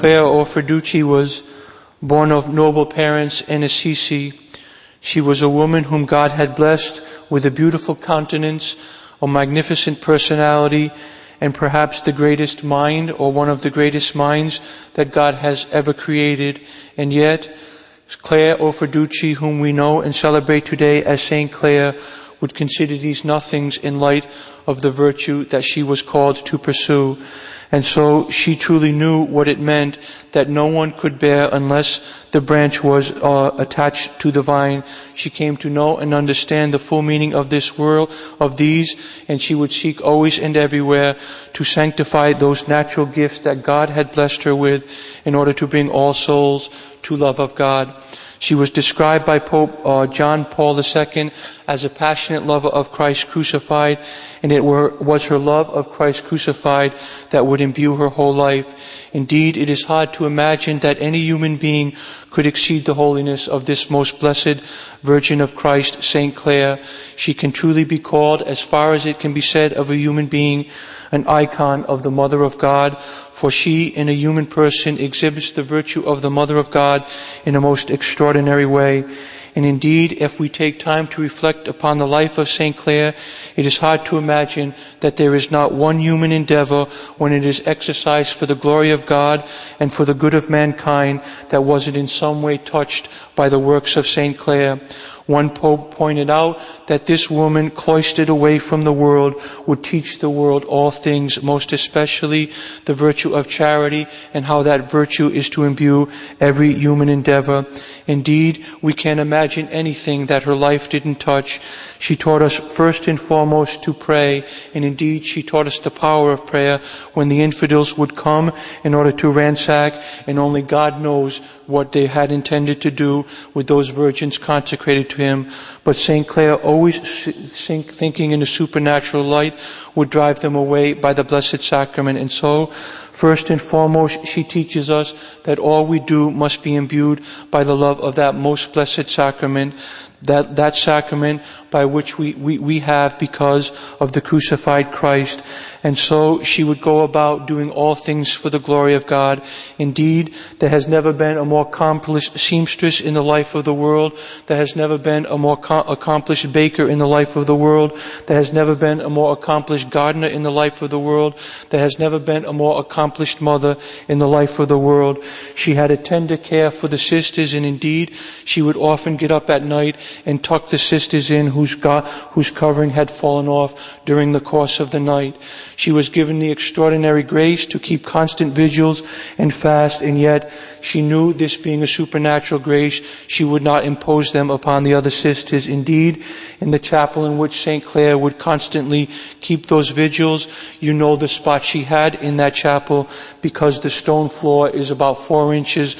Clare Orfiducci was born of noble parents in Assisi. She was a woman whom God had blessed with a beautiful countenance, a magnificent personality, and perhaps the greatest mind, or one of the greatest minds that God has ever created. And yet, Clare Orfiducci, whom we know and celebrate today as Saint Clare, would consider these nothings in light of the virtue that she was called to pursue. And so she truly knew what it meant that no one could bear unless the branch was attached to the vine. She came to know and understand the full meaning of this world, of these, and she would seek always and everywhere to sanctify those natural gifts that God had blessed her with in order to bring all souls to love of God. She was described by Pope John Paul II as a passionate lover of Christ crucified, and it was her love of Christ crucified that would imbue her whole life. Indeed, it is hard to imagine that any human being could exceed the holiness of this most blessed Virgin of Christ, Saint Clare. She can truly be called, as far as it can be said of a human being, an icon of the Mother of God, for she, in a human person, exhibits the virtue of the Mother of God in a most extraordinary way. And indeed, if we take time to reflect upon the life of Saint Clare, it is hard to imagine that there is not one human endeavor, when it is exercised for the glory of God and for the good of mankind, that wasn't in some way touched by the works of Saint Clare. One pope pointed out that this woman, cloistered away from the world, would teach the world all things, most especially the virtue of charity, and how that virtue is to imbue every human endeavor. Indeed, we can't imagine anything that her life didn't touch. She taught us first and foremost to pray, and indeed she taught us the power of prayer when the infidels would come in order to ransack, and only God knows what they had intended to do with those virgins consecrated to him. But Saint Clare, always thinking in a supernatural light, would drive them away by the Blessed Sacrament. And so, first and foremost, she teaches us that all we do must be imbued by the love of that most blessed sacrament, that sacrament by which we have because of the crucified Christ. And so she would go about doing all things for the glory of God. Indeed, there has never been a more accomplished seamstress in the life of the world. There has never been a more accomplished baker in the life of the world. There has never been a more accomplished gardener in the life of the world. There has never been a more accomplished mother in the life of the world. She had a tender care for the sisters, and indeed, she would often get up at night and tuck the sisters in whose covering had fallen off during the course of the night. She was given the extraordinary grace to keep constant vigils and fast, and yet she knew, this being a supernatural grace, she would not impose them upon the other sisters. Indeed, in the chapel in which Saint Clare would constantly keep those vigils, you know the spot she had in that chapel, because the stone floor is about 4 inches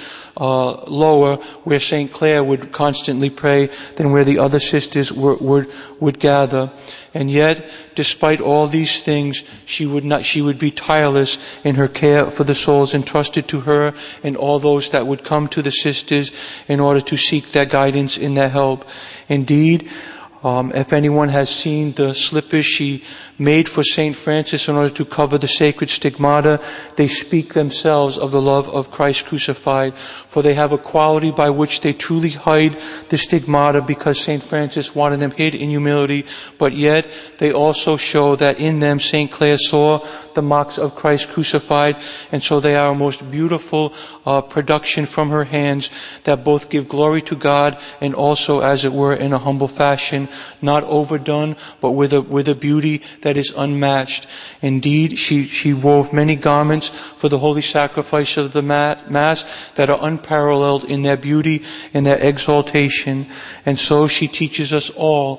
lower where Saint Clare would constantly pray than where the other sisters would gather. And yet, despite all these things, she would be tireless in her care for the souls entrusted to her and all those that would come to the sisters in order to seek their guidance and their help. Indeed, if anyone has seen the slippers she made for St. Francis in order to cover the sacred stigmata, they speak themselves of the love of Christ crucified, for they have a quality by which they truly hide the stigmata, because St. Francis wanted them hid in humility, but yet they also show that in them St. Clare saw the marks of Christ crucified, and so they are a most beautiful production from her hands that both give glory to God and also, as it were, in a humble fashion, not overdone, but with a beauty that is unmatched. Indeed, she wove many garments for the holy sacrifice of the Mass that are unparalleled in their beauty and their exaltation. And so she teaches us all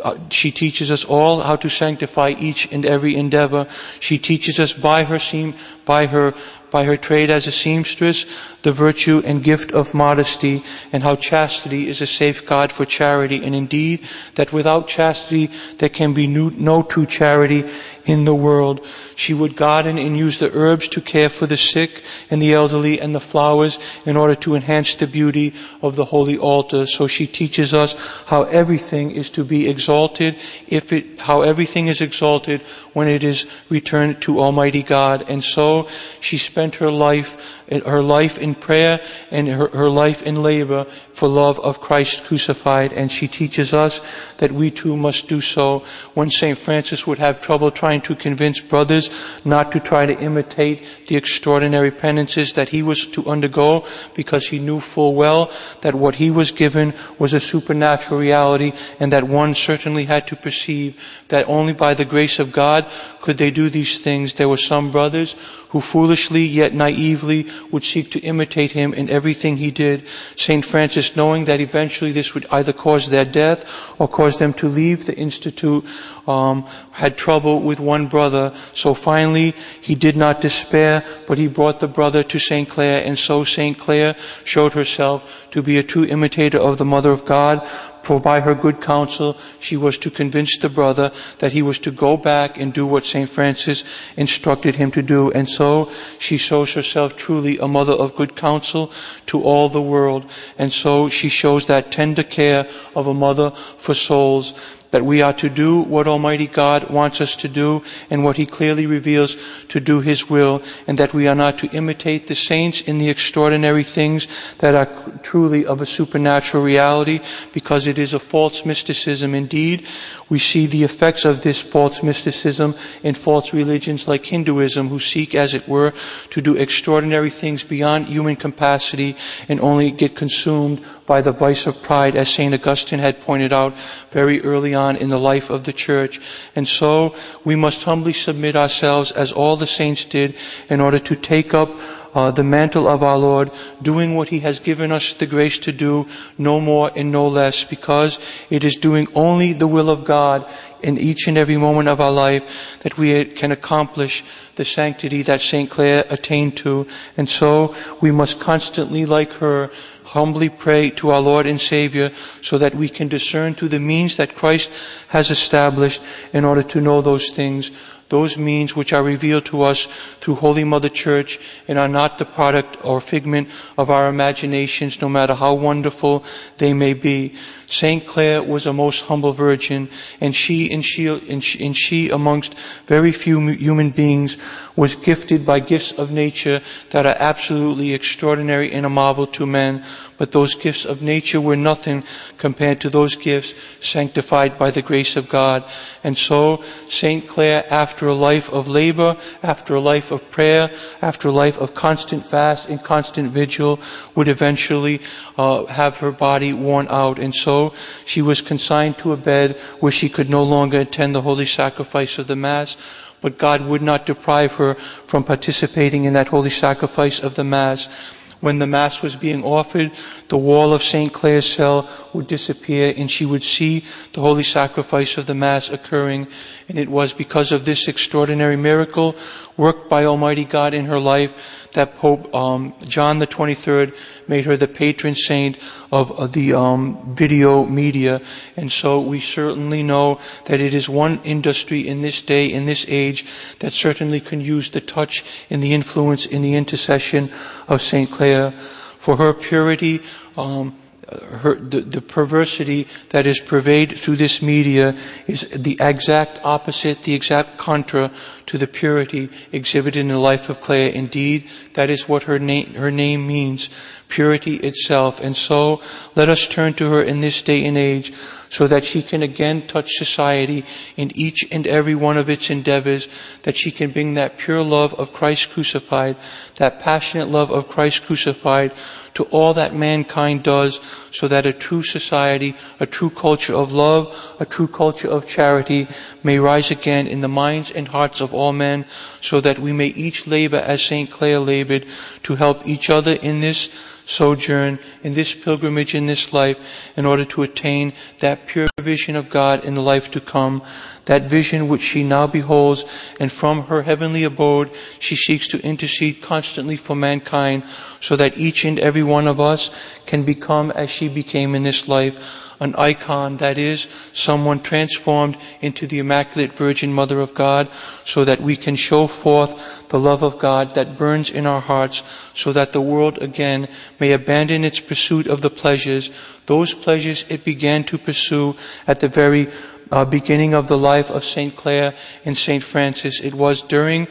how to sanctify each and every endeavor. She teaches us by her trade as a seamstress, the virtue and gift of modesty, and how chastity is a safeguard for charity, and indeed that without chastity there can be no true charity in the world. She would garden and use the herbs to care for the sick and the elderly and the flowers in order to enhance the beauty of the holy altar. So she teaches us how everything is to be exalted, when it is returned to Almighty God. And so she spent spent her life in prayer and her life in labor for love of Christ crucified. And she teaches us that we too must do so. When St. Francis would have trouble trying to convince brothers not to try to imitate the extraordinary penances that he was to undergo, because he knew full well that what he was given was a supernatural reality, and that one certainly had to perceive that only by the grace of God could they do these things. There were some brothers who foolishly yet naively would seek to imitate him in everything he did. St. Francis, knowing that eventually this would either cause their death or cause them to leave the Institute, had trouble with one brother. So finally, he did not despair, but he brought the brother to St. Clare, and so St. Clare showed herself to be a true imitator of the Mother of God. For by her good counsel, she was to convince the brother that he was to go back and do what St. Francis instructed him to do. And so she shows herself truly a mother of good counsel to all the world. And so she shows that tender care of a mother for souls, that we are to do what Almighty God wants us to do and what He clearly reveals to do His will, and that we are not to imitate the saints in the extraordinary things that are truly of a supernatural reality, because it is a false mysticism. Indeed, we see the effects of this false mysticism in false religions like Hinduism, who seek, as it were, to do extraordinary things beyond human capacity and only get consumed by the vice of pride, as St. Augustine had pointed out very early on in the life of the church. And so we must humbly submit ourselves, as all the saints did, in order to take up the mantle of our Lord, doing what He has given us the grace to do, no more and no less, because it is doing only the will of God in each and every moment of our life that we can accomplish the sanctity that St. Clare attained to. And so we must constantly, like her, humbly pray to our Lord and Savior, so that we can discern through the means that Christ has established in order to know those things, those means which are revealed to us through Holy Mother Church and are not the product or figment of our imaginations, no matter how wonderful they may be. St. Clare was a most humble virgin, and she amongst very few human beings was gifted by gifts of nature that are absolutely extraordinary and a marvel to men. But those gifts of nature were nothing compared to those gifts sanctified by the grace of God. And so St. Clare, after a life of labor, after a life of prayer, after a life of constant fast and constant vigil, would eventually have her body worn out. And so she was consigned to a bed where she could no longer attend the holy sacrifice of the Mass. But God would not deprive her from participating in that holy sacrifice of the Mass. When the Mass was being offered, the wall of St. Clare's cell would disappear, and she would see the holy sacrifice of the Mass occurring. And it was because of this extraordinary miracle worked by Almighty God in her life that Pope John the 23rd made her the patron saint of the video media. And so we certainly know that it is one industry in this day, in this age, that certainly can use the touch and the influence in the intercession of St. Clare. For her purity, the perversity that is purveyed through this media is the exact opposite, the exact contra to the purity exhibited in the life of Clare. Indeed, that is what her name means, purity itself. And so let us turn to her in this day and age, so that she can again touch society in each and every one of its endeavors, that she can bring that pure love of Christ crucified, that passionate love of Christ crucified, to all that mankind does, so that a true society, a true culture of love, a true culture of charity may rise again in the minds and hearts of all men, so that we may each labor as St. Clare labored, to help each other in this sojourn, in this pilgrimage, in this life, in order to attain that pure vision of God in the life to come, that vision which she now beholds, and from her heavenly abode she seeks to intercede constantly for mankind, so that each and every one of us can become as she became in this life, an icon, that is, someone transformed into the Immaculate Virgin Mother of God, so that we can show forth the love of God that burns in our hearts, so that the world again may abandon its pursuit of the pleasures, those pleasures it began to pursue at the very beginning of the life of St. Clare and St. Francis. It was during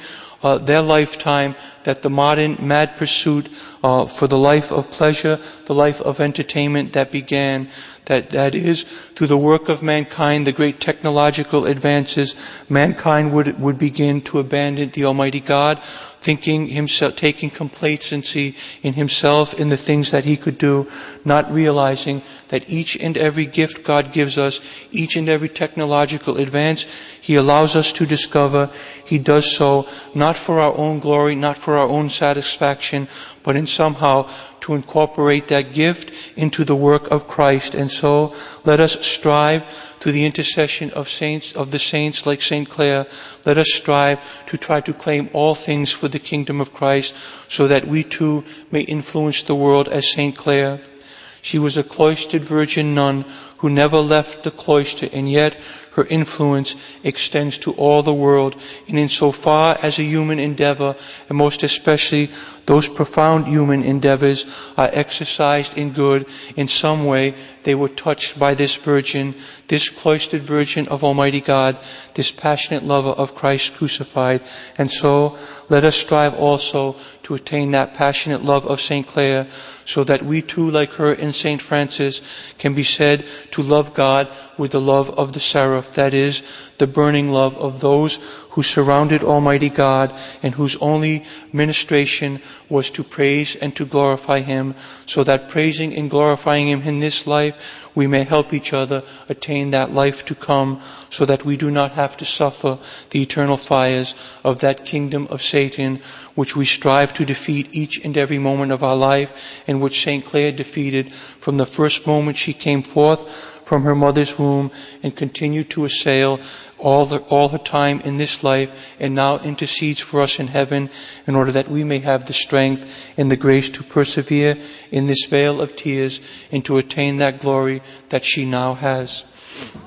their lifetime, that the modern mad pursuit for the life of pleasure, the life of entertainment that began, that is, through the work of mankind, the great technological advances, mankind would begin to abandon the Almighty God, thinking himself, taking complacency in himself, in the things that he could do, not realizing that each and every gift God gives us, each and every technological advance he allows us to discover, he does so not for our own glory, not for our own satisfaction, but in somehow to incorporate that gift into the work of Christ. And so let us strive through the intercession of the saints like St. Clare, let us strive to try to claim all things for the kingdom of Christ, so that we too may influence the world as St. Clare. She was a cloistered virgin nun who never left the cloister, and yet her influence extends to all the world. And insofar as a human endeavor, and most especially those profound human endeavors, are exercised in good, in some way they were touched by this virgin, this cloistered virgin of Almighty God, this passionate lover of Christ crucified. And so let us strive also to attain that passionate love of St. Clare, so that we too, like her and St. Francis, can be said to love God with the love of the seraph, that is, the burning love of those who surrounded Almighty God and whose only ministration was to praise and to glorify Him, so that praising and glorifying Him in this life, we may help each other attain that life to come, so that we do not have to suffer the eternal fires of that kingdom of Satan, which we strive to defeat each and every moment of our life, and which St. Clare defeated from the first moment she came forth from her mother's womb, and continued to assail all her time in this life, and now intercedes for us in heaven, in order that we may have the strength and the grace to persevere in this vale of tears and to attain that glory that she now has.